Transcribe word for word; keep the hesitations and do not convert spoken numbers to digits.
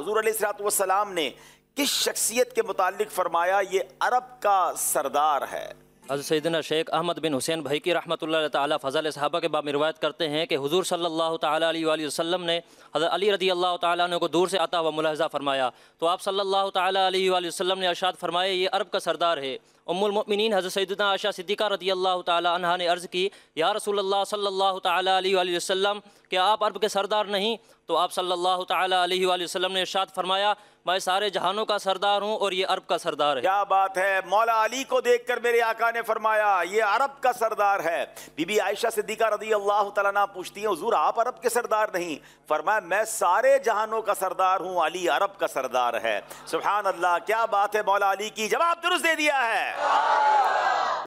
हुजूर अलैहिस्सलाम ने किस शख्सियत के मुतालिक फरमाया ये अरब का सरदार है? हज़रत सैयदना शेख अहमद बिन हुसैन भाई की रहमतुल्लाह ताला फ़ज़ल सहाबा के बाब में रिवायत करते हैं कि हुज़ूर सल्लल्लाहु ताला अलैहि वसल्लम ने हज़रत अली रज़ी अल्लाह ताला अन्हु को दूर से आता हुआ मुलाहिज़ा फरमाया तो आप सल्लल्लाहु ताला अलैहि वसल्लम ने इरशाद फरमाया ये अरब का सरदार है। उम्मुल मोमिनीन हज़रत सैयदना आयशा सिद्दीक़ा रज़ी अल्लाह ताला अन्हा ने अर्ज़ की, या रसूलल्लाह सल्लल्लाहु ताला अलैहि वसल्लम, क्या आप अरब के सरदार नहीं? तो आप सल्लल्लाहु ताला अलैहि वसल्लम ने इरशाद फरमाया, मैं सारे जहानों का सरदार हूँ और ये अरब का सरदार है। क्या बात है! मौला अली को देखकर मेरे आका ने फरमाया ये अरब का सरदार है। बीबी आयशा सिद्दीक़ा रज़ी अल्लाह तआला अन्हा पूछती हैं, हुजूर आप अरब के सरदार नहीं? फरमाया मैं सारे जहानों का सरदार हूँ, अली अरब का सरदार है। सुभान अल्लाह, क्या बात है! मौला अली की जवाब दुरुस्त दे दिया है।